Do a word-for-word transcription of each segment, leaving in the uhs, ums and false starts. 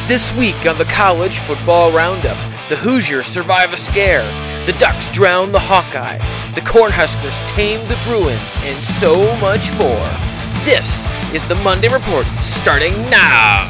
This week on the College Football Roundup, the Hoosiers survive a scare, the Ducks drown the Hawkeyes, the Cornhuskers tame the Bruins, and so much more. This is the Monday Report, starting now!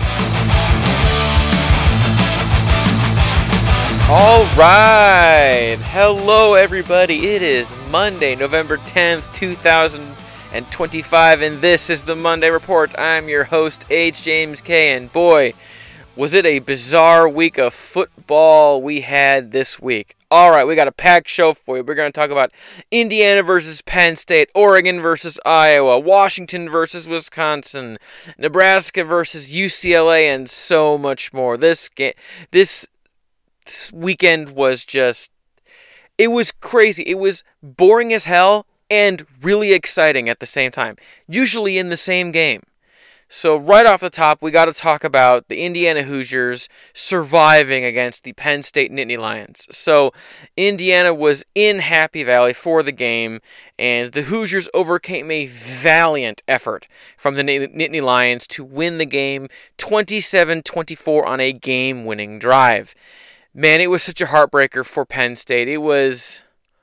All right, hello everybody. It is Monday, November tenth, two thousand twenty-five, and this is the Monday Report. I'm your host, H. James K, and boy, was it a bizarre week of football we had this week. All right, we got a packed show for you. We're going to talk about Indiana versus Penn State, Oregon versus Iowa, Washington versus Wisconsin, Nebraska versus U C L A, and so much more. This game, this weekend was just, it was crazy. It was boring as hell and really exciting at the same time, usually in the same game. So right off the top, we got to talk about the Indiana Hoosiers surviving against the Penn State Nittany Lions. So Indiana was in Happy Valley for the game, and the Hoosiers overcame a valiant effort from the Nittany Lions to win the game twenty-seven twenty-four on a game-winning drive. Man, it was such a heartbreaker for Penn State. It was...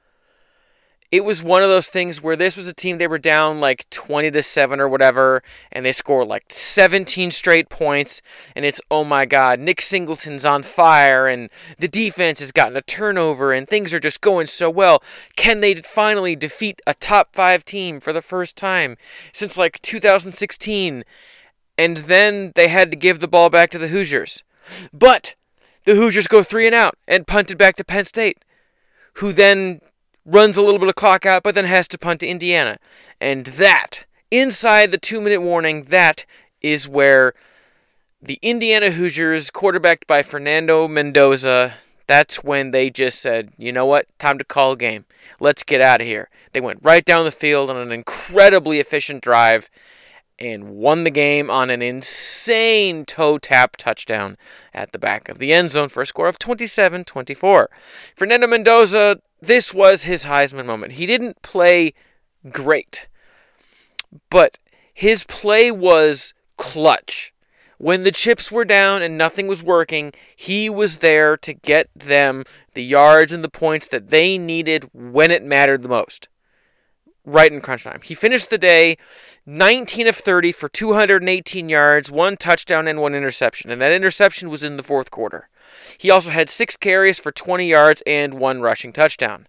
It was one of those things where this was a team, they were down like twenty to seven or whatever, and they scored like seventeen straight points, and it's, oh my God, Nick Singleton's on fire, and the defense has gotten a turnover, and things are just going so well. Can they finally defeat a top five team for the first time since like two thousand sixteen? And then they had to give the ball back to the Hoosiers. But the Hoosiers go three and out and punt it back to Penn State, who then runs a little bit of clock out, but then has to punt to Indiana. And that, inside the two-minute warning, that is where the Indiana Hoosiers, quarterbacked by Fernando Mendoza, that's when they just said, you know what, time to call a game. Let's get out of here. They went right down the field on an incredibly efficient drive and won the game on an insane toe-tap touchdown at the back of the end zone for a score of twenty-seven twenty-four. Fernando Mendoza, this was his Heisman moment. He didn't play great, but his play was clutch. When the chips were down and nothing was working, he was there to get them the yards and the points that they needed when it mattered the most. Right in crunch time. He finished the day nineteen of thirty for two hundred eighteen yards, one touchdown, and one interception. And that interception was in the fourth quarter. He also had six carries for twenty yards and one rushing touchdown.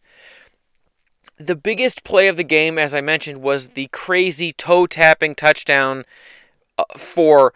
The biggest play of the game, as I mentioned, was the crazy toe-tapping touchdown for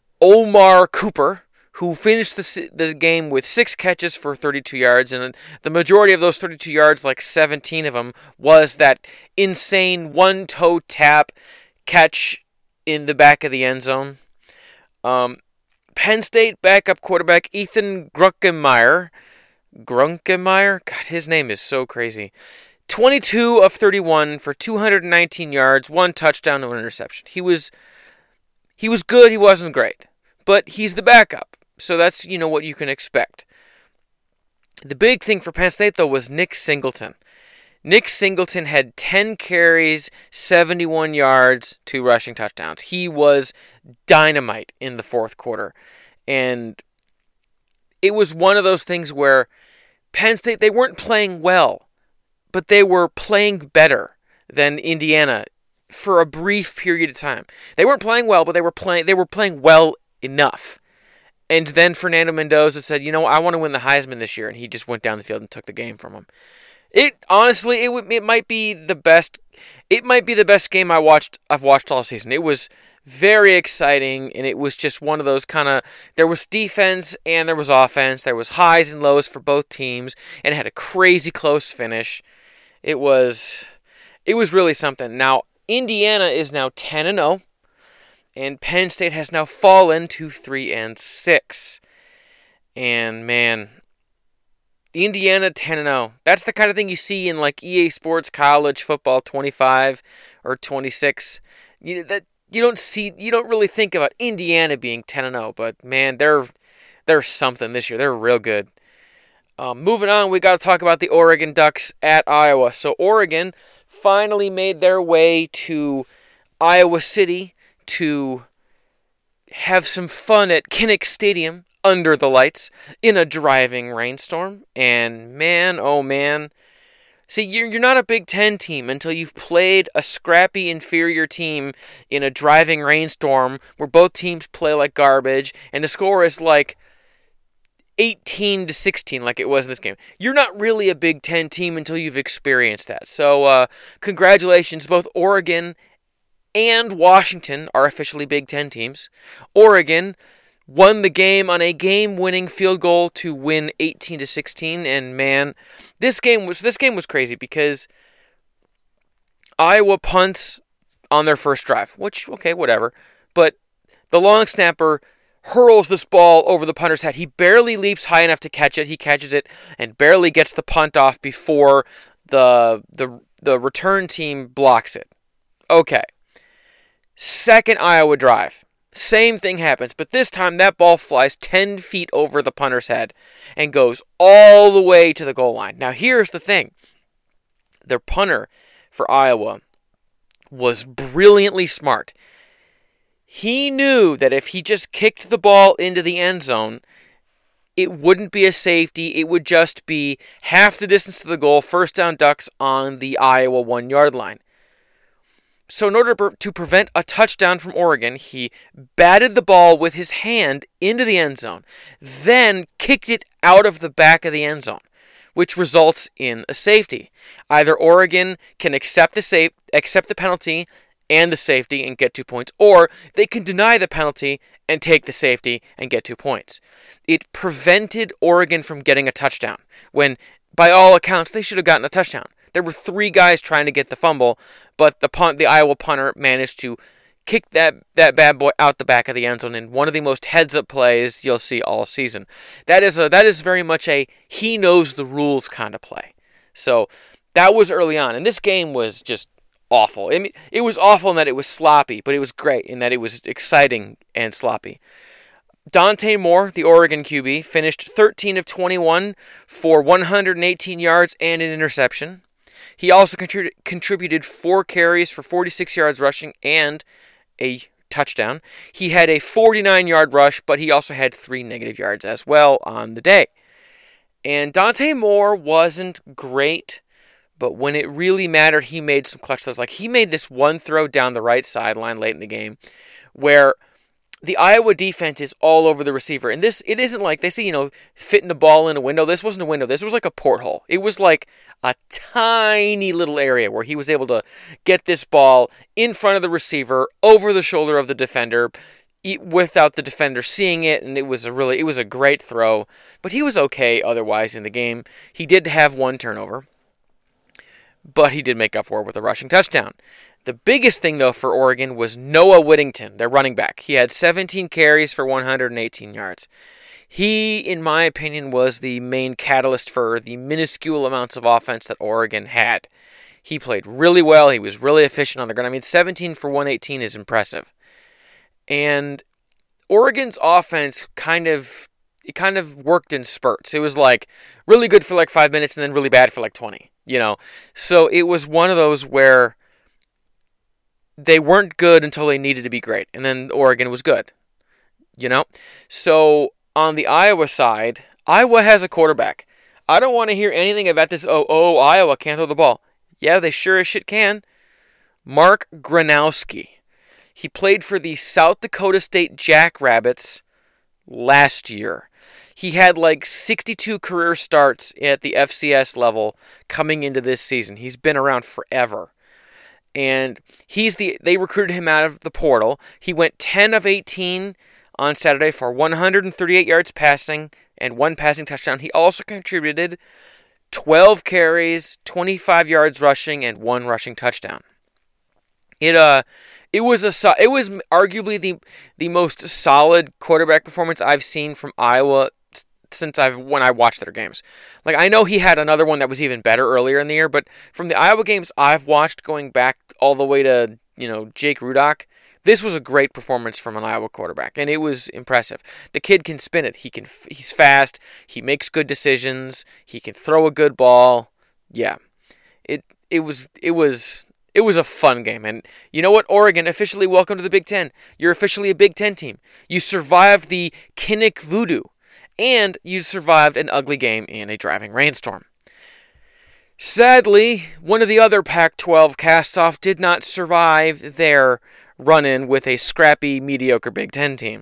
Omar Cooper, who finished the, the game with six catches for thirty-two yards, and the majority of those thirty-two yards, like seventeen of them, was that insane one-toe tap catch in the back of the end zone. Um, Penn State backup quarterback Ethan Grunkemeyer, Grunkemeyer, God, his name is so crazy, twenty-two of thirty-one for two hundred nineteen yards, one touchdown, and one interception. He was, he was good, he wasn't great, but he's the backup. So that's, you know, what you can expect. The big thing for Penn State, though, was Nick Singleton. Nick Singleton had ten carries, seventy-one yards, two rushing touchdowns. He was dynamite in the fourth quarter. And it was one of those things where Penn State, they weren't playing well, but they were playing better than Indiana for a brief period of time. They weren't playing well, but they were playing they were playing well enough. And then Fernando Mendoza said, you know, I want to win the Heisman this year. And he just went down the field and took the game from him. It, honestly, it would, it might be the best, it might be the best game I watched, I've watched all season. It was very exciting, and it was just one of those kind of, there was defense and there was offense. There was highs and lows for both teams, and it had a crazy close finish. It was, it was really something. Now, Indiana is now ten and oh. And Penn State has now fallen to three and six. And man, Indiana ten and oh. That's the kind of thing you see in like E A Sports College Football twenty-five or twenty-six. You that you don't see you don't really think about Indiana being ten and oh, but man, they're they're something this year. They're real good. Um, moving on, we got to talk about the Oregon Ducks at Iowa. So Oregon finally made their way to Iowa City to have some fun at Kinnick Stadium, under the lights in a driving rainstorm. And man, oh man. See, you're, you're not a Big Ten team until you've played a scrappy, inferior team in a driving rainstorm where both teams play like garbage and the score is like eighteen to sixteen like it was in this game. You're not really a Big Ten team until you've experienced that. So, uh, congratulations, both Oregon and Washington are officially Big Ten teams. Oregon won the game on a game-winning field goal to win eighteen to sixteen, and man, this game was this game was crazy because Iowa punts on their first drive, which okay, whatever, but the long snapper hurls this ball over the punter's head. He barely leaps high enough to catch it. He catches it and barely gets the punt off before the the the return team blocks it. Okay. Second Iowa drive. Same thing happens, but this time that ball flies ten feet over the punter's head and goes all the way to the goal line. Now here's the thing. The punter for Iowa was brilliantly smart. He knew that if he just kicked the ball into the end zone, it wouldn't be a safety. It would just be half the distance to the goal, first down Ducks on the Iowa one-yard line. So in order to prevent a touchdown from Oregon, he batted the ball with his hand into the end zone, then kicked it out of the back of the end zone, which results in a safety. Either Oregon can accept the safe, accept the penalty and the safety and get two points, or they can deny the penalty and take the safety and get two points. It prevented Oregon from getting a touchdown, when by all accounts they should have gotten a touchdown. There were three guys trying to get the fumble, but the punt, the Iowa punter managed to kick that, that bad boy out the back of the end zone in one of the most heads-up plays you'll see all season. That is a that is very much a he knows the rules kind of play. So that was early on, and this game was just awful. I mean, it was awful in that it was sloppy, but it was great in that it was exciting and sloppy. Dante Moore, the Oregon Q B, finished thirteen of twenty-one for one hundred eighteen yards and an interception. He also contrib- contributed four carries for forty-six yards rushing and a touchdown. He had a forty-nine-yard rush, but he also had three negative yards as well on the day. And Dante Moore wasn't great, but when it really mattered, he made some clutch throws. Like, he made this one throw down the right sideline late in the game where the Iowa defense is all over the receiver. And this, it isn't like, they say, you know, fitting the ball in a window. This wasn't a window. This was like a porthole. It was like a tiny little area where he was able to get this ball in front of the receiver, over the shoulder of the defender, without the defender seeing it. And it was a really, it was a great throw. But he was okay otherwise in the game. He did have one turnover, but he did make up for it with a rushing touchdown. The biggest thing, though, for Oregon was Noah Whittington, their running back. He had seventeen carries for one hundred eighteen yards. He, in my opinion, was the main catalyst for the minuscule amounts of offense that Oregon had. He played really well. He was really efficient on the ground. I mean, seventeen for one eighteen is impressive. And Oregon's offense kind of, it kind of worked in spurts. It was like really good for like five minutes and then really bad for like twenty, you know. So it was one of those where they weren't good until they needed to be great, and then Oregon was good, you know? So on the Iowa side, Iowa has a quarterback. I don't want to hear anything about this, oh, oh, Iowa can't throw the ball. Yeah, they sure as shit can. Mark Gronowski. He played for the South Dakota State Jackrabbits last year. He had like sixty-two career starts at the F C S level coming into this season. He's been around forever. And he's the they recruited him out of the portal. He went ten of eighteen on Saturday for one hundred thirty-eight yards passing and one passing touchdown. He also contributed twelve carries, twenty-five yards rushing, and one rushing touchdown. It uh it was a it was arguably the the most solid quarterback performance I've seen from Iowa since I've when I watched their games. Like, I know he had another one that was even better earlier in the year, but from the Iowa games I've watched going back all the way to, you know, Jake Rudock, this was a great performance from an Iowa quarterback, and it was impressive. The kid can spin it. He can he's fast, he makes good decisions, he can throw a good ball. Yeah. It it was it was It was a fun game, and you know what, Oregon, officially welcome to the Big Ten. You're officially a Big Ten team. You survived the Kinnick voodoo. and you survived an ugly game in a driving rainstorm. Sadly, one of the other Pac twelve cast-off did not survive their run-in with a scrappy, mediocre Big Ten team.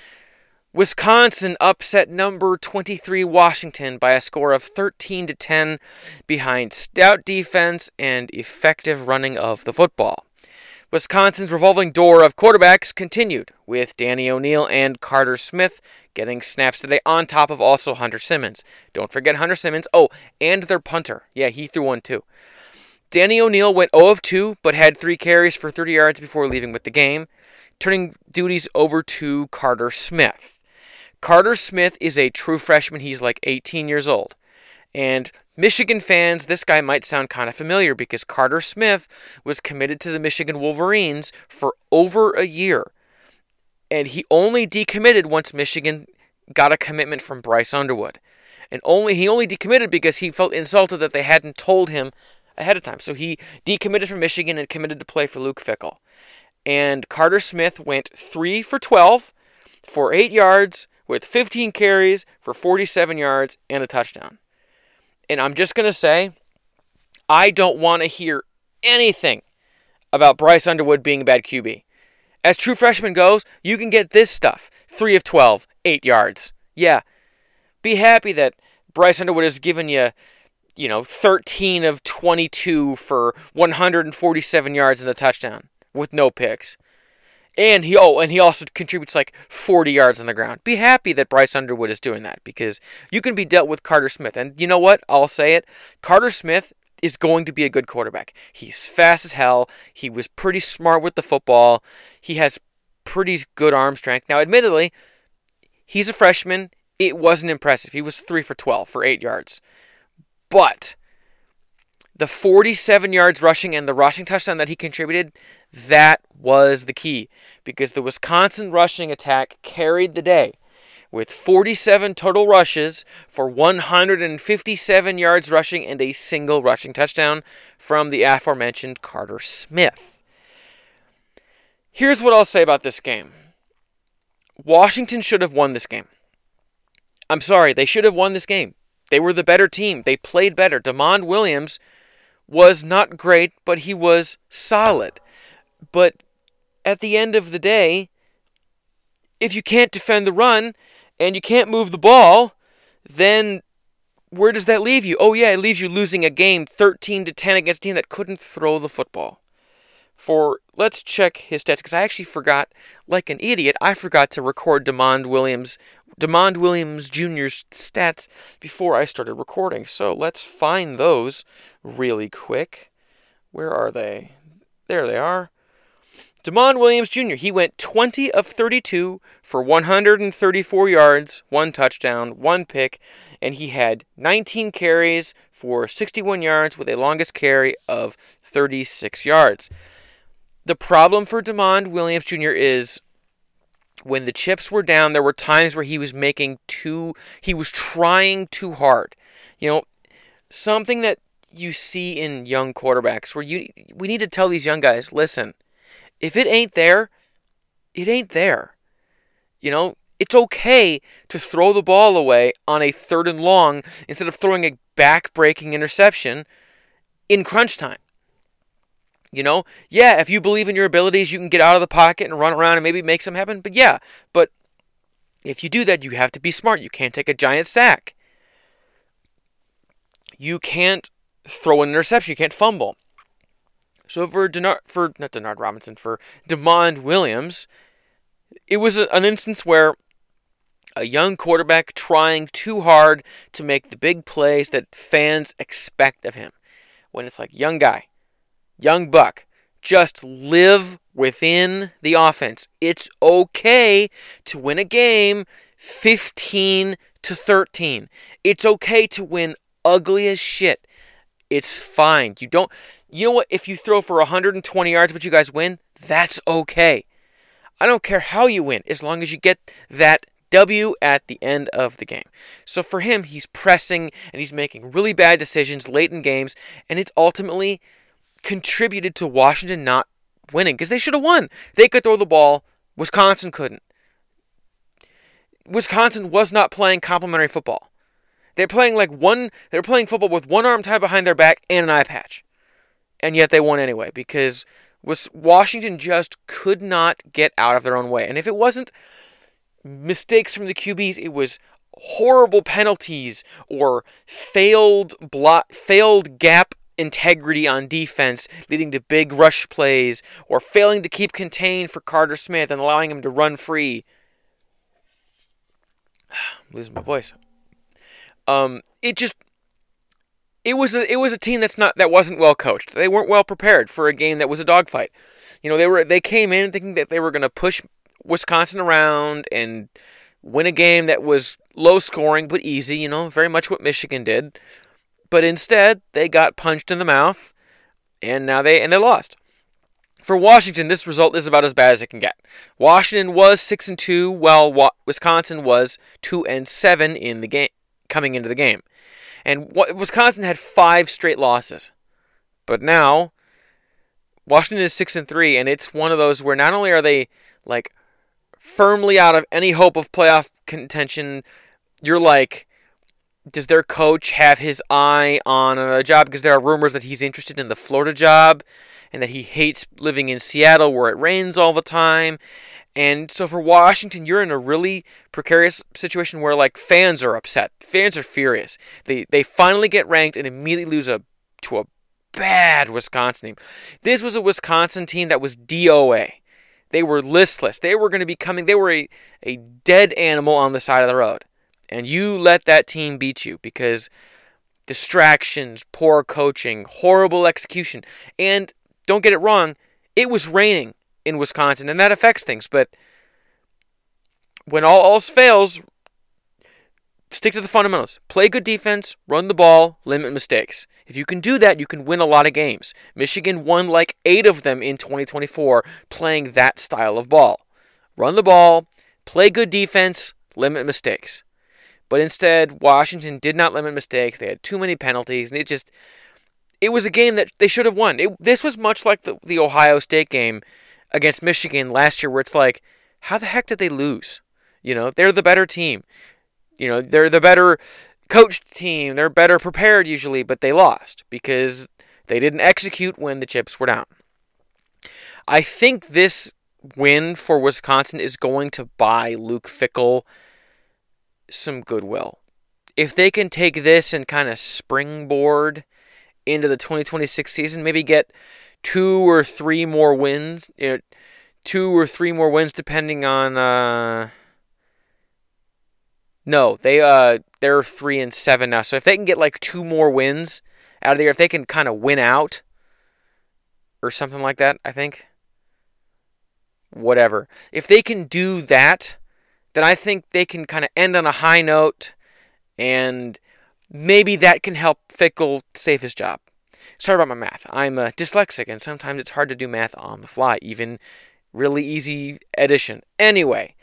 Wisconsin upset number twenty-three Washington by a score of thirteen to ten behind stout defense and effective running of the football. Wisconsin's revolving door of quarterbacks continued, with Danny O'Neal and Carter Smith getting snaps today, on top of also Hunter Simmons. Don't forget Hunter Simmons. Oh, and their punter. Yeah, he threw one too. Danny O'Neal went zero of two, but had three carries for thirty yards before leaving with the game, turning duties over to Carter Smith. Carter Smith is a true freshman. He's like eighteen years old. And Michigan fans, this guy might sound kind of familiar because Carter Smith was committed to the Michigan Wolverines for over a year. And he only decommitted once Michigan got a commitment from Bryce Underwood. And only he only decommitted because he felt insulted that they hadn't told him ahead of time. So he decommitted from Michigan and committed to play for Luke Fickell. And Carter Smith went three for twelve for eight yards with fifteen carries for forty-seven yards and a touchdown. And I'm just going to say, I don't want to hear anything about Bryce Underwood being a bad Q B. As true freshman goes, you can get this stuff. three of twelve, eight yards. Yeah. Be happy that Bryce Underwood has given you, you know, thirteen of twenty-two for one hundred forty-seven yards and a touchdown with no picks. And he oh, and he also contributes like forty yards on the ground. Be happy that Bryce Underwood is doing that because you can be dealt with Carter Smith. And you know what? I'll say it. Carter Smith is going to be a good quarterback. He's fast as hell. He was pretty smart with the football. He has pretty good arm strength. Now, admittedly, he's a freshman. It wasn't impressive. He was three for twelve for eight yards. But the forty-seven yards rushing and the rushing touchdown that he contributed, that was the key. Because the Wisconsin rushing attack carried the day with forty-seven total rushes for one hundred fifty-seven yards rushing and a single rushing touchdown from the aforementioned Carter Smith. Here's what I'll say about this game. Washington should have won this game. I'm sorry, they should have won this game. They were the better team. They played better. DeMond Williams was not great, but he was solid. But at the end of the day, if you can't defend the run and you can't move the ball, then where does that leave you? Oh yeah, it leaves you losing a game thirteen to ten against a team that couldn't throw the football. For, let's check his stats, because I actually forgot, like an idiot, I forgot to record DeMond Williams, DeMond Williams Junior's stats before I started recording. So let's find those really quick. Where are they? There they are. DeMond Williams Junior, he went twenty of thirty-two for one hundred thirty-four yards, one touchdown, one pick, and he had nineteen carries for sixty-one yards with a longest carry of thirty-six yards. The problem for DeMond Williams Junior is when the chips were down, there were times where he was making too, he was trying too hard. You know, something that you see in young quarterbacks where you we need to tell these young guys, listen, if it ain't there, it ain't there. You know, it's okay to throw the ball away on a third and long instead of throwing a back-breaking interception in crunch time. You know, yeah, if you believe in your abilities, you can get out of the pocket and run around and maybe make something happen. But yeah, but if you do that, you have to be smart. You can't take a giant sack. You can't throw an interception. You can't fumble. So for Denard, for not Denard Robinson, for DeMond Williams, it was a, an instance where a young quarterback trying too hard to make the big plays that fans expect of him. When it's like, young guy, young buck, just live within the offense. It's okay to win a game fifteen to thirteen. It's okay to win ugly as shit. It's fine. You don't, you know what? If you throw for one hundred twenty yards but you guys win, that's okay. I don't care how you win, as long as you get that W at the end of the game. So for him, he's pressing and he's making really bad decisions late in games, and it's ultimately contributed to Washington not winning because they should have won. They could throw the ball. Wisconsin couldn't. Wisconsin was not playing complimentary football. They're playing like one. They're playing football with one arm tied behind their back and an eye patch, and yet they won anyway because Washington just could not get out of their own way. And if it wasn't mistakes from the Q Bs, it was horrible penalties or failed block, failed gap integrity on defense, leading to big rush plays, or failing to keep contained for Carter Smith and allowing him to run free. I'm losing my voice. Um, it just it was a, it was a team that's not that wasn't well coached. They weren't well prepared for a game that was a dogfight. You know, they were they came in thinking that they were going to push Wisconsin around and win a game that was low scoring but easy. You know, very much what Michigan did. But instead, they got punched in the mouth, and now they and they lost. For Washington, this result is about as bad as it can get. Washington was six and two, while Wisconsin was two and seven in the game coming into the game. And Wisconsin had five straight losses. But now Washington is six and three, and it's one of those where not only are they like firmly out of any hope of playoff contention, you're like, does their coach have his eye on a job? Because there are rumors that he's interested in the Florida job and that he hates living in Seattle where it rains all the time. And so for Washington, you're in a really precarious situation where like fans are upset. Fans are furious. They they finally get ranked and immediately lose a to a bad Wisconsin team. This was a Wisconsin team that was D O A. They were listless. They were going to be coming. They were a, a dead animal on the side of the road. And you let that team beat you because distractions, poor coaching, horrible execution. And don't get it wrong, it was raining in Wisconsin, and that affects things. But when all else fails, stick to the fundamentals. Play good defense, run the ball, limit mistakes. If you can do that, you can win a lot of games. Michigan won like eight of them in twenty twenty-four playing that style of ball. Run the ball, play good defense, limit mistakes. But instead, Washington did not limit mistakes. They had too many penalties, and it just it was a game that they should have won. It, this was much like the, the Ohio State game against Michigan last year, where it's like, how the heck did they lose? You know, they're the better team. You know, they're the better coached team. They're better prepared usually, but they lost because they didn't execute when the chips were down. I think this win for Wisconsin is going to buy Luke Fickell some goodwill. If they can take this and kind of springboard into the twenty twenty-six season, maybe get two or three more wins, you know, two or three more wins depending on uh no, they uh they're three and seven now. So if they can get like two more wins out of there, if they can kind of win out or something like that, I think whatever. If they can do that, then I think they can kind of end on a high note, and maybe that can help Fickell save his job. Sorry about my math. I'm uh, dyslexic, and sometimes it's hard to do math on the fly, even really easy addition. Anyway,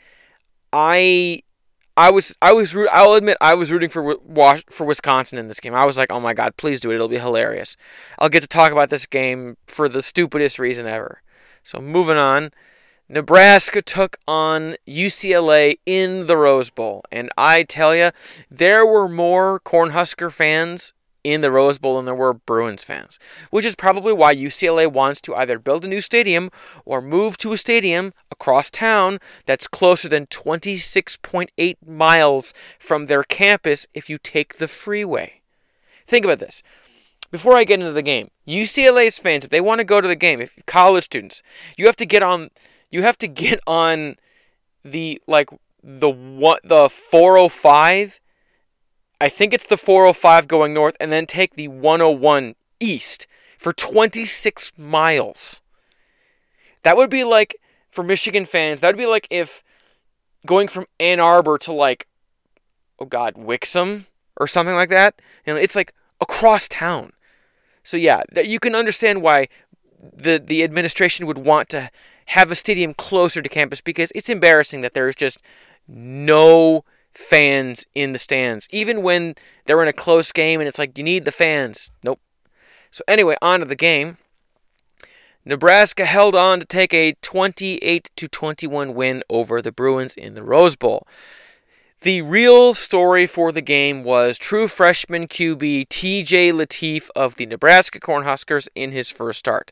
I I was I was I'll admit I was rooting for for Wisconsin in this game. I was like, oh my God, please do it. It'll be hilarious. I'll get to talk about this game for the stupidest reason ever. So moving on. Nebraska took on U C L A in the Rose Bowl, and I tell you, there were more Cornhusker fans in the Rose Bowl than there were Bruins fans, which is probably why U C L A wants to either build a new stadium or move to a stadium across town that's closer than twenty-six point eight miles from their campus if you take the freeway. Think about this. Before I get into the game, U C L A's fans, if they want to go to the game, if college students, you have to get on You have to get on the like the one the four oh five. I think it's the four oh five going north, and then take the one oh one east for twenty-six miles. That would be like, for Michigan fans, that would be like if going from Ann Arbor to like, oh God, Wixom or something like that. You know, it's like across town. So yeah, you can understand why the the administration would want to have a stadium closer to campus, because it's embarrassing that there's just no fans in the stands. Even when they're in a close game and it's like, you need the fans. Nope. So anyway, on to the game. Nebraska held on to take a twenty-eight to twenty-one win over the Bruins in the Rose Bowl. The real story for the game was true freshman Q B T J Lateef of the Nebraska Cornhuskers in his first start.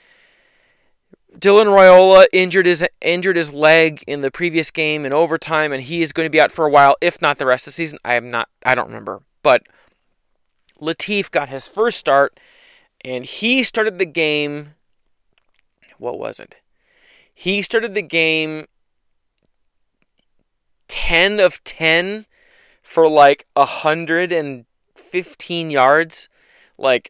Dylan Raiola injured his injured his leg in the previous game in overtime, and he is going to be out for a while, if not the rest of the season. I am not. I don't remember. But Lateef got his first start, and he started the game. What was it? He started the game ten of ten for like one hundred fifteen yards. Like,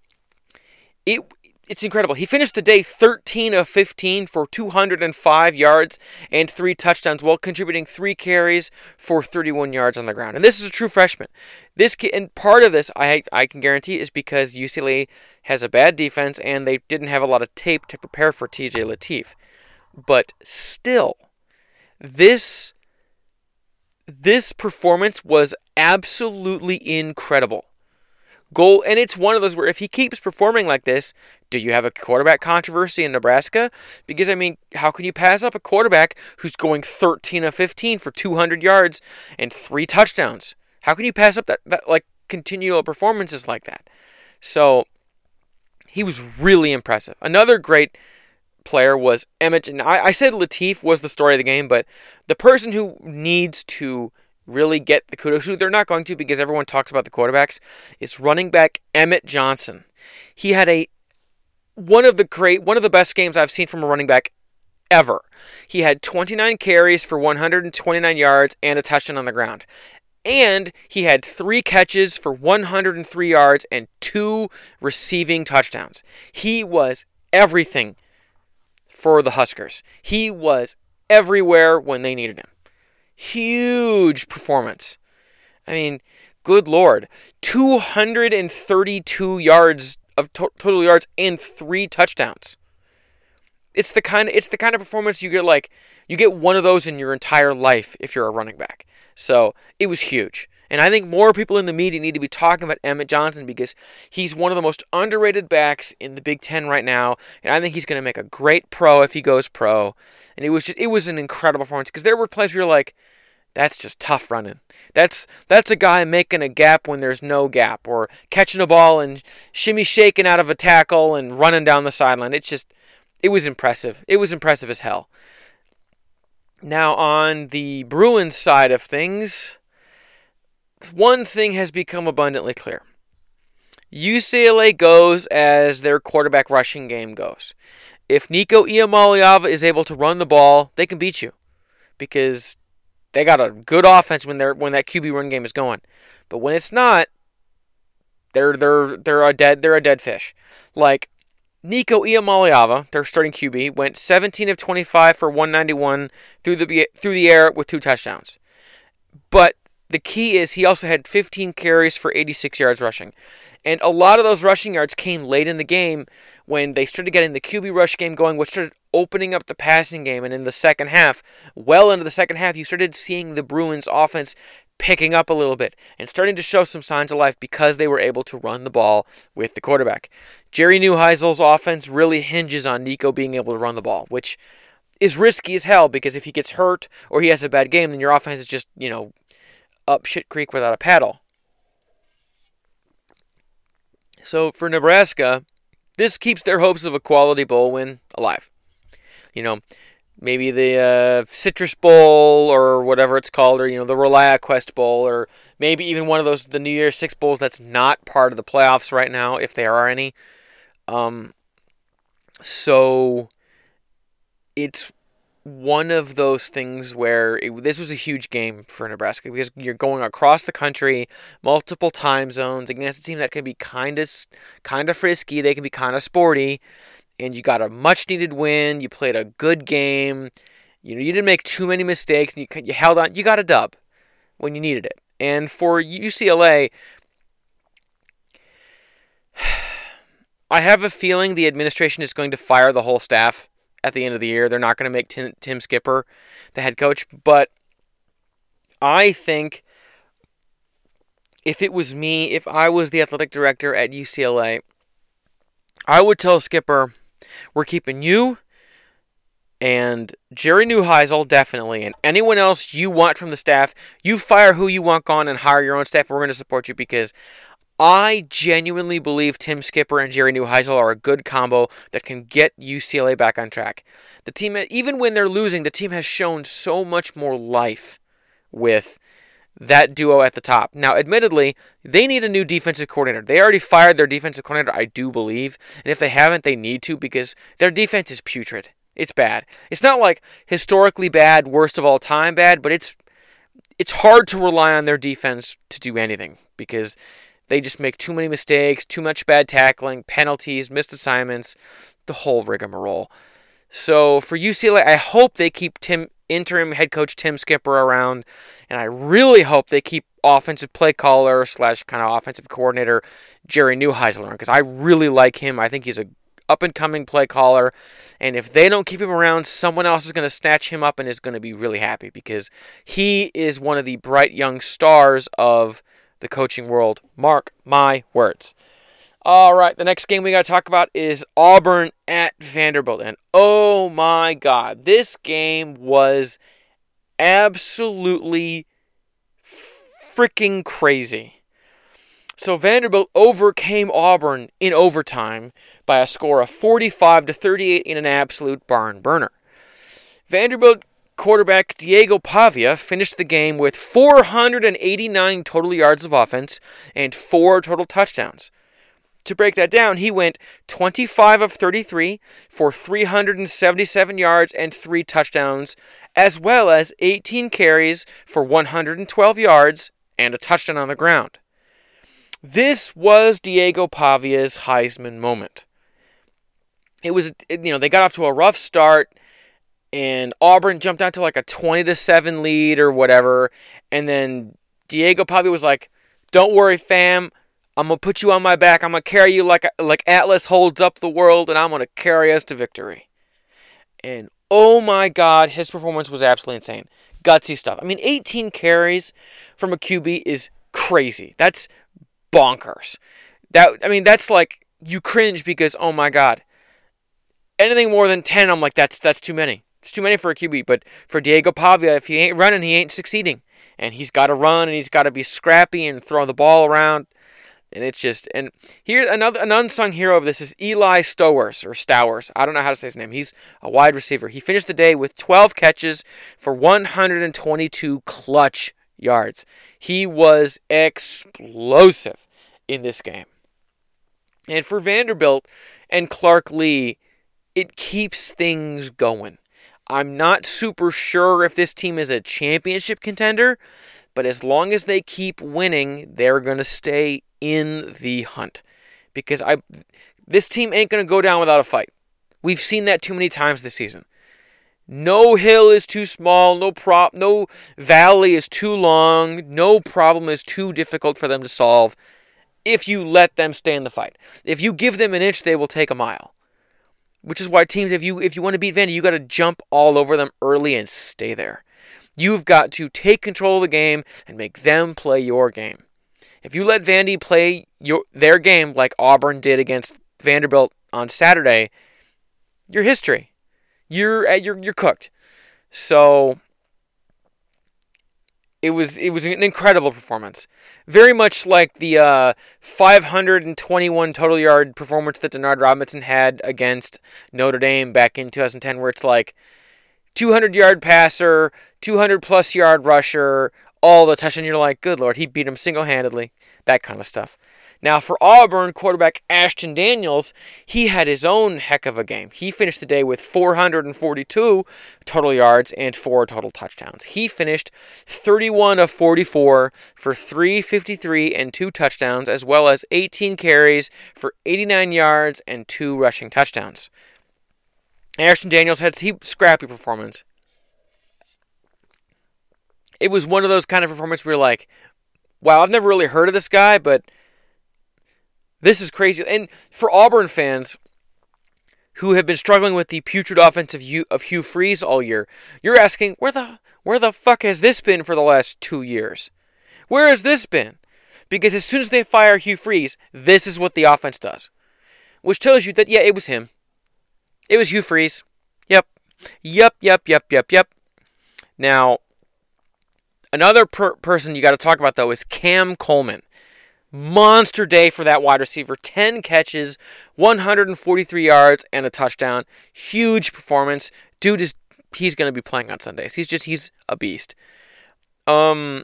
it. It's incredible. He finished the day thirteen of fifteen for two hundred five yards and three touchdowns, while contributing three carries for thirty-one yards on the ground. And this is a true freshman. This and part of this, I I can guarantee, is because U C L A has a bad defense and they didn't have a lot of tape to prepare for T J Lateef. But still, this this performance was absolutely incredible. Goal, and it's one of those where if he keeps performing like this, do you have a quarterback controversy in Nebraska? Because, I mean, how can you pass up a quarterback who's going thirteen of fifteen for two hundred yards and three touchdowns? How can you pass up that, that like, continual performances like that? So, he was really impressive. Another great player was Emmett, and I, I said Lateef was the story of the game, but the person who needs to really get the kudos, who they're not going to because everyone talks about the quarterbacks, is running back Emmett Johnson. He had a one of the great, one of the best games I've seen from a running back ever. He had twenty-nine carries for one hundred twenty-nine yards and a touchdown on the ground. And he had three catches for one hundred three yards and two receiving touchdowns. He was everything for the Huskers. He was everywhere when they needed him. Huge performance. I mean, good Lord. two hundred thirty-two yards of to- total yards and three touchdowns. It's the kind of it's the kind of performance you get like you get one of those in your entire life if you're a running back. So, it was huge. And I think more people in the media need to be talking about Emmett Johnson because he's one of the most underrated backs in the Big Ten right now. And I think he's going to make a great pro if he goes pro. And it was just, it was an incredible performance because there were plays where you're like, that's just tough running. That's that's a guy making a gap when there's no gap, or catching a ball and shimmy shaking out of a tackle and running down the sideline. It's just, it was impressive. It was impressive as hell. Now on the Bruins side of things, one thing has become abundantly clear. U C L A goes as their quarterback rushing game goes. If Nico Iamaleava is able to run the ball, they can beat you because they got a good offense when they're when that Q B run game is going. But when it's not, they're they're they're a dead they're a dead fish. Like Nico Iamaleava, their starting Q B, went seventeen of twenty-five for one ninety-one through the through the air with two touchdowns. But the key is he also had fifteen carries for eighty-six yards rushing. And a lot of those rushing yards came late in the game when they started getting the Q B rush game going, which started opening up the passing game. And in the second half, well into the second half, you started seeing the Bruins offense picking up a little bit and starting to show some signs of life because they were able to run the ball with the quarterback. Jerry Neuheisel's offense really hinges on Nico being able to run the ball, which is risky as hell because if he gets hurt or he has a bad game, then your offense is just, you know, up shit creek without a paddle. So for Nebraska, this keeps their hopes of a quality bowl win alive. You know, maybe the uh, Citrus Bowl or whatever it's called, or, you know, the ReliaQuest Bowl, or maybe even one of those, the New Year's Six Bowls that's not part of the playoffs right now, if there are any. Um, so it's one of those things where it, this was a huge game for Nebraska because you're going across the country, multiple time zones against a team that can be kind of kind of frisky, they can be kind of sporty, and you got a much-needed win. You played a good game. You know, you didn't make too many mistakes. And you you held on. You got a dub when you needed it. And for U C L A, I have a feeling the administration is going to fire the whole staff at the end of the year. They're not going to make Tim, Tim Skipper the head coach. But I think if it was me, if I was the athletic director at U C L A, I would tell Skipper, we're keeping you, And Jerry Neuheisel, definitely. And anyone else you want from the staff, you fire who you want gone and hire your own staff. We're going to support you because I genuinely believe Tim Skipper and Jerry Neuheisel are a good combo that can get U C L A back on track. The team, even when they're losing, the team has shown so much more life with that duo at the top. Now, admittedly, they need a new defensive coordinator. They already fired their defensive coordinator, I do believe. And if they haven't, they need to because their defense is putrid. It's bad. It's not like historically bad, worst of all time bad, but it's it's hard to rely on their defense to do anything because they just make too many mistakes, too much bad tackling, penalties, missed assignments, the whole rigmarole. So for U C L A, I hope they keep Tim interim head coach Tim Skipper around, and I really hope they keep offensive play caller slash kind of offensive coordinator Jerry Neuheisel around because I really like him. I think he's a up-and-coming play caller, and if they don't keep him around, someone else is going to snatch him up and is going to be really happy because he is one of the bright young stars of the coaching world. Mark my words. All right, the next game we got to talk about is Auburn at Vanderbilt, and oh my God, this game was absolutely freaking crazy. So Vanderbilt overcame Auburn in overtime by a score of forty-five to thirty-eight in an absolute barn burner. Vanderbilt quarterback Diego Pavia finished the game with four hundred eighty-nine total yards of offense and four total touchdowns. To break that down, he went twenty-five of thirty-three for three hundred seventy-seven yards and three touchdowns, as well as eighteen carries for one hundred twelve yards and a touchdown on the ground. This was Diego Pavia's Heisman moment. It was, you know, they got off to a rough start, and Auburn jumped out to like a twenty to seven lead or whatever, and then Diego Pavia was like, "Don't worry, fam. I'm going to put you on my back. I'm going to carry you like like Atlas holds up the world, and I'm going to carry us to victory." And oh my God, his performance was absolutely insane. Gutsy stuff. I mean, eighteen carries from a Q B is crazy. That's bonkers. That I mean, that's like, you cringe because, oh my God. Anything more than ten, I'm like, that's that's too many. It's too many for a Q B. But for Diego Pavia, if he ain't running, he ain't succeeding. And he's got to run, and he's got to be scrappy and throw the ball around. And it's just, and here, another an unsung hero of this is Eli Stowers, or Stowers. I don't know how to say his name. He's a wide receiver. He finished the day with twelve catches for one hundred twenty-two clutch yards. He was explosive in this game. And for Vanderbilt and Clark Lee, it keeps things going. I'm not super sure if this team is a championship contender, but as long as they keep winning, they're going to stay in the hunt. Because I, this team ain't going to go down without a fight. We've seen that too many times this season. No hill is too small, no prop, no valley is too long, no problem is too difficult for them to solve if you let them stay in the fight. If you give them an inch, they will take a mile. Which is why teams, if you if you want to beat Vandy, you got to jump all over them early and stay there. You've got to take control of the game and make them play your game. If you let Vandy play your their game like Auburn did against Vanderbilt on Saturday, you're history. You're you're you're cooked. So it was it was an incredible performance. Very much like the uh, five hundred twenty-one total yard performance that Denard Robinson had against Notre Dame back in two thousand ten, where it's like two hundred yard passer, two hundred plus yard rusher, all the touch, and you're like, good Lord, he beat him single-handedly. That kind of stuff. Now, for Auburn, quarterback Ashton Daniels, he had his own heck of a game. He finished the day with four hundred forty-two total yards and four total touchdowns. He finished thirty-one of forty-four for three fifty-three and two touchdowns, as well as eighteen carries for eighty-nine yards and two rushing touchdowns. Ashton Daniels had a scrappy performance. It was one of those kind of performances where you're like, wow, I've never really heard of this guy, but this is crazy. And for Auburn fans who have been struggling with the putrid offense of Hugh, of Hugh Freeze all year, you're asking, where the where the fuck has this been for the last two years? Where has this been? Because as soon as they fire Hugh Freeze, this is what the offense does. Which tells you that, yeah, it was him. It was Hugh Freeze. Yep. Yep, yep, yep, yep, yep. Now, another per- person you got to talk about, though, is Cam Coleman. Monster day for that wide receiver. ten catches, one hundred forty-three yards, and a touchdown. Huge performance. Dude is, he's going to be playing on Sundays. He's just, he's a beast. Um,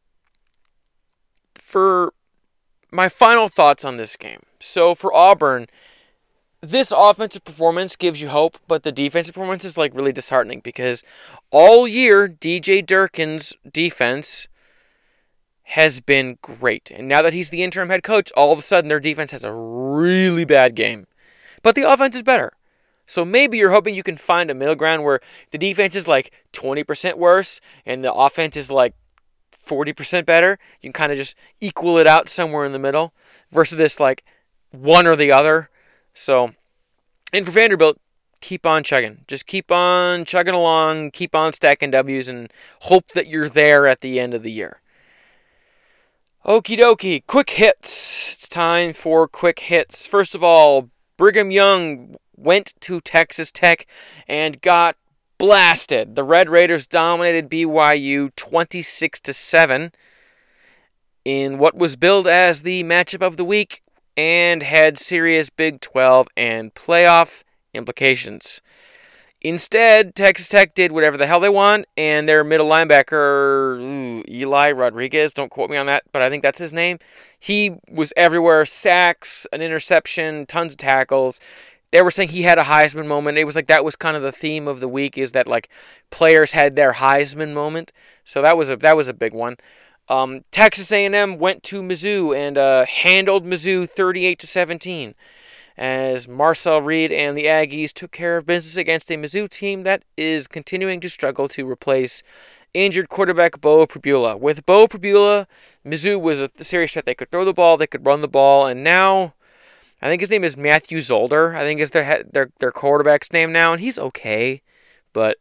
for my final thoughts on this game. So for Auburn, this offensive performance gives you hope, but the defensive performance is like really disheartening because all year D J Durkin's defense has been great. And now that he's the interim head coach, all of a sudden their defense has a really bad game. But the offense is better. So maybe you're hoping you can find a middle ground where the defense is like twenty percent worse and the offense is like forty percent better. You can kind of just equal it out somewhere in the middle versus this like one or the other. So, and for Vanderbilt, keep on chugging. Just keep on chugging along, keep on stacking W's, and hope that you're there at the end of the year. Okie dokie, quick hits. It's time for quick hits. First of all, Brigham Young went to Texas Tech and got blasted. The Red Raiders dominated B Y U twenty-six to seven in what was billed as the matchup of the week and had serious Big twelve and playoff implications. Instead, Texas Tech did whatever the hell they want, and their middle linebacker, ooh, Eli Rodriguez, don't quote me on that, but I think that's his name. He was everywhere, sacks, an interception, tons of tackles. They were saying he had a Heisman moment. It was like that was kind of the theme of the week, is that like players had their Heisman moment. So that was a that was a big one. Um, Texas A and M went to Mizzou and uh, handled Mizzou thirty-eight to seventeen. As Marcel Reed and the Aggies took care of business against a Mizzou team that is continuing to struggle to replace injured quarterback Bo Pribula. With Bo Pribula, Mizzou was a serious threat. They could throw the ball, they could run the ball, and now I think his name is Matthew Zolder. I think is their their their quarterback's name now, and he's okay, but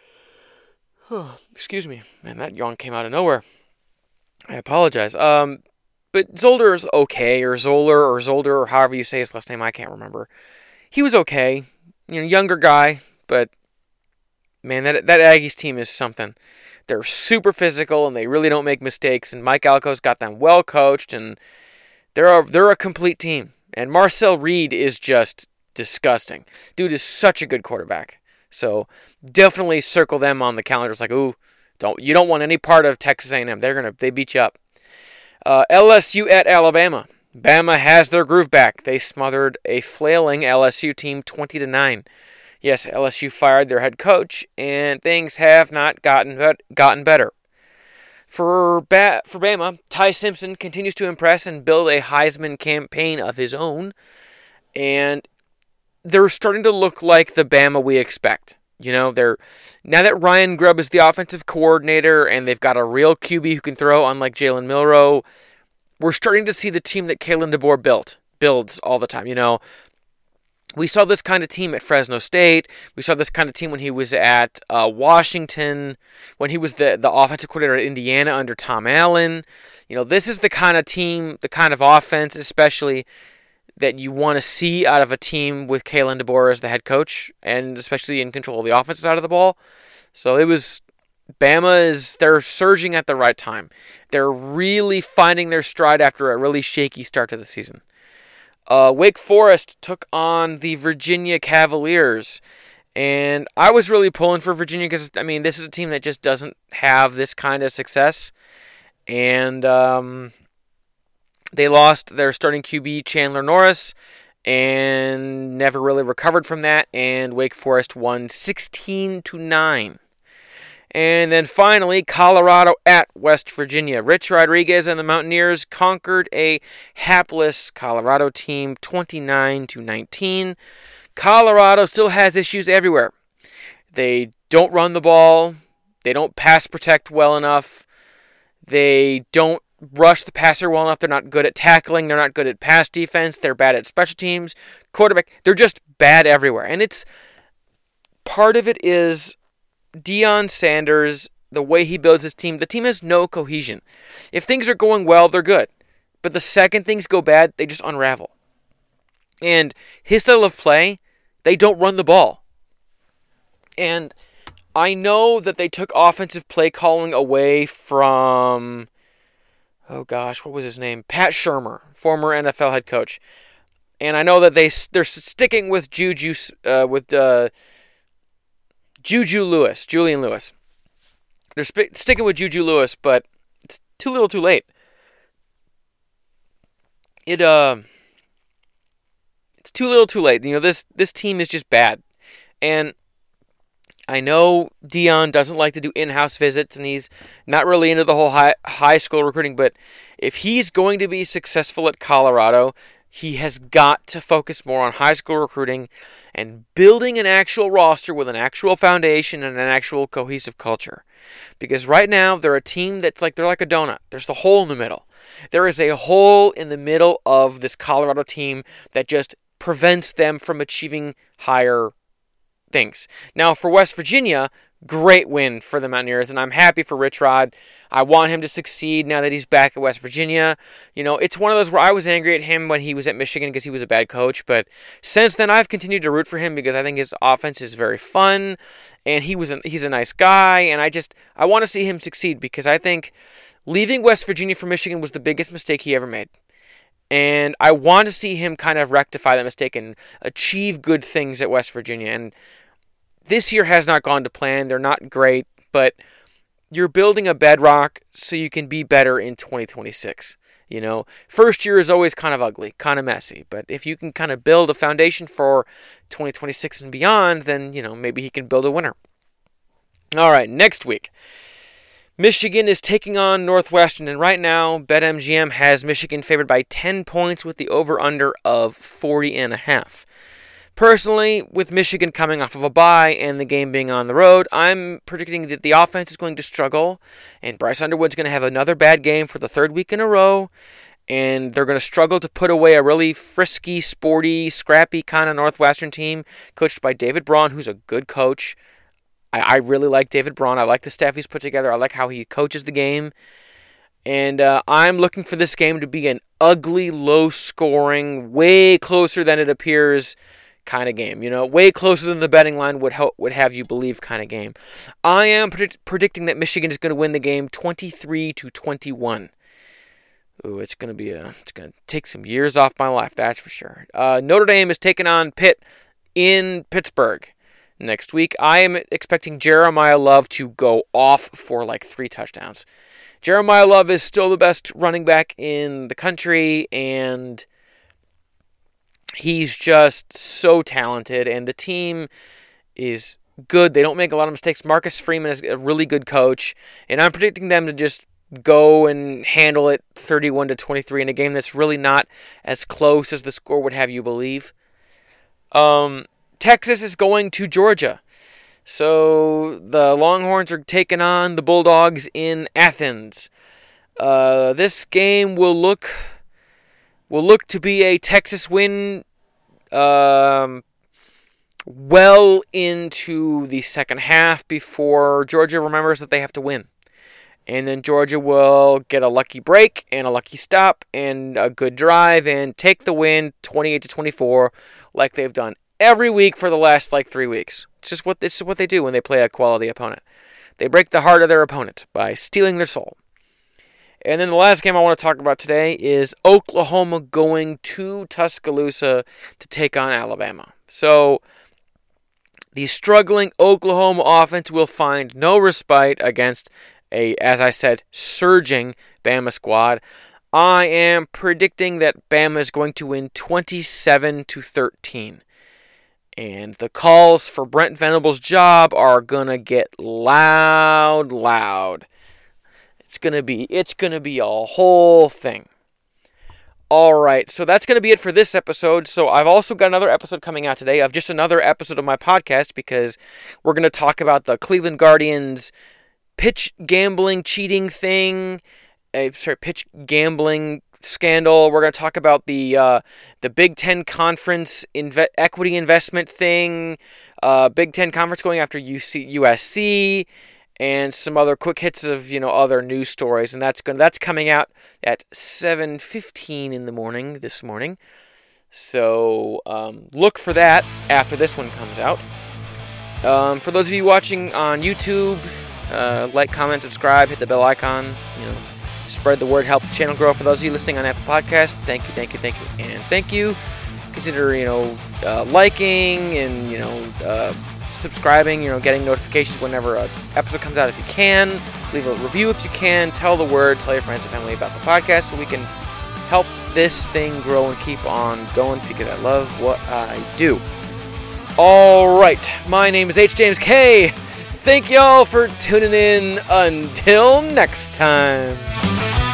oh, excuse me, man, that yawn came out of nowhere. I apologize. Um. But Zolder is okay, or Zoller, or Zolder, or however you say his last name, I can't remember. He was okay. You know, younger guy, but man, that that Aggies team is something. They're super physical, and they really don't make mistakes, and Mike Elko's got them well coached, and they're a, they're a complete team. And Marcel Reed is just disgusting. Dude is such a good quarterback. So definitely circle them on the calendar. It's like, ooh, don't you don't want any part of Texas A and M. They're gonna they beat you up. Uh, L S U at Alabama. Bama has their groove back. They smothered a flailing L S U team twenty to nine. Yes, L S U fired their head coach, and things have not gotten gotten better. For ba- for Bama, Ty Simpson continues to impress and build a Heisman campaign of his own, and they're starting to look like the Bama we expect. You know, they're now that Ryan Grubb is the offensive coordinator and they've got a real Q B who can throw, unlike Jalen Milroe, we're starting to see the team that Kalen DeBoer built, builds all the time. You know, we saw this kind of team at Fresno State. We saw this kind of team when he was at uh, Washington, when he was the, the offensive coordinator at Indiana under Tom Allen. You know, this is the kind of team, the kind of offense, especially that you want to see out of a team with Kalen DeBoer as the head coach, and especially in control of the offensive side of the ball. So it was, Bama is, they're surging at the right time. They're really finding their stride after a really shaky start to the season. Uh, Wake Forest took on the Virginia Cavaliers, and I was really pulling for Virginia because, I mean, this is a team that just doesn't have this kind of success, and um, they lost their starting Q B, Chandler Norris, and never really recovered from that, and Wake Forest won sixteen to nine. And then finally, Colorado at West Virginia. Rich Rodriguez and the Mountaineers conquered a hapless Colorado team twenty-nine to nineteen. Colorado still has issues everywhere. They don't run the ball. They don't pass protect well enough. They don't rush the passer well enough. They're not good at tackling. They're not good at pass defense. They're bad at special teams, quarterback. They're just bad everywhere. And it's part of it is Deion Sanders, the way he builds his team. The team has no cohesion. If things are going well, they're good. But the second things go bad, they just unravel. And his style of play, they don't run the ball. And I know that they took offensive play calling away from, oh gosh, what was his name? Pat Shurmur, former N F L head coach. And I know that they they're sticking with Juju uh, with uh, Juju Lewis, Julian Lewis. They're sp- sticking with Juju Lewis, but it's too little, too late. It uh, it's too little, too late. You know, this this team is just bad, and I know Dion doesn't like to do in-house visits, and he's not really into the whole high high school recruiting. But if he's going to be successful at Colorado, he has got to focus more on high school recruiting and building an actual roster with an actual foundation and an actual cohesive culture. Because right now, they're a team that's like, they're like a donut. There's the hole in the middle. There is a hole in the middle of this Colorado team that just prevents them from achieving higher things. Now, for West Virginia, great win for the Mountaineers, and I'm happy for Rich Rod. I want him to succeed now that he's back at West Virginia. You know, it's one of those where I was angry at him when he was at Michigan because he was a bad coach, but since then I've continued to root for him because I think his offense is very fun, and he was a, he's a nice guy, and I just I want to see him succeed because I think leaving West Virginia for Michigan was the biggest mistake he ever made. And I want to see him kind of rectify that mistake and achieve good things at West Virginia. And this year has not gone to plan. They're not great, but you're building a bedrock so you can be better in twenty twenty-six. You know, first year is always kind of ugly, kind of messy. But if you can kind of build a foundation for twenty twenty-six and beyond, then, you know, maybe he can build a winner. All right, next week. Michigan is taking on Northwestern, and right now, BetMGM has Michigan favored by ten points with the over-under of forty and a half. Personally, with Michigan coming off of a bye and the game being on the road, I'm predicting that the offense is going to struggle, and Bryce Underwood's going to have another bad game for the third week in a row, and they're going to struggle to put away a really frisky, sporty, scrappy kind of Northwestern team coached by David Braun, who's a good coach. I really like David Braun. I like the staff he's put together. I like how he coaches the game. And uh, I'm looking for this game to be an ugly, low-scoring, way closer than it appears kind of game. You know, way closer than the betting line would help, would have you believe kind of game. I am predict- predicting that Michigan is going to win the game twenty-three to twenty-one. Ooh, it's going to be a, it's going to take some years off my life, that's for sure. Uh, Notre Dame is taking on Pitt in Pittsburgh next week. I am expecting Jeremiah Love to go off for like three touchdowns. Jeremiah Love is still the best running back in the country, and he's just so talented, and the team is good. They don't make a lot of mistakes. Marcus Freeman is a really good coach, and I'm predicting them to just go and handle it thirty-one to twenty-three in a game that's really not as close as the score would have you believe. Um... Texas is going to Georgia. So the Longhorns are taking on the Bulldogs in Athens. Uh, this game will look will look to be a Texas win um, well into the second half before Georgia remembers that they have to win. And then Georgia will get a lucky break and a lucky stop and a good drive and take the win twenty-eight to twenty-four like they've done every week for the last like three weeks. It's just what this is what they do when they play a quality opponent. They break the heart of their opponent by stealing their soul. And then the last game I want to talk about today is Oklahoma going to Tuscaloosa to take on Alabama. So the struggling Oklahoma offense will find no respite against a, as I said, surging Bama squad. I am predicting that Bama is going to win twenty-seven to thirteen. And the calls for Brent Venables' job are going to get loud, loud. It's going to be it's going to be a whole thing. All right, so that's going to be it for this episode. So I've also got another episode coming out today of just another episode of my podcast because we're going to talk about the Cleveland Guardians pitch gambling cheating thing. Uh, sorry, pitch gambling scandal. We're going to talk about the uh, the Big Ten Conference inve- equity investment thing, uh, Big Ten Conference going after U C, U S C, and some other quick hits of you know other news stories. And that's going that's coming out at seven fifteen in the morning this morning. So um, look for that after this one comes out. Um, for those of you watching on YouTube, uh, like, comment, subscribe, hit the bell icon. You know, spread the word, help the channel grow. For those of you listening on Apple Podcasts, thank you, thank you, thank you, and thank you. Consider, you know, uh, liking and, you know, uh, subscribing, you know, getting notifications whenever an episode comes out if you can. Leave a review if you can. Tell the word, tell your friends and family about the podcast so we can help this thing grow and keep on going because I love what I do. All right, my name is H. James K. Thank y'all for tuning in. Until next time.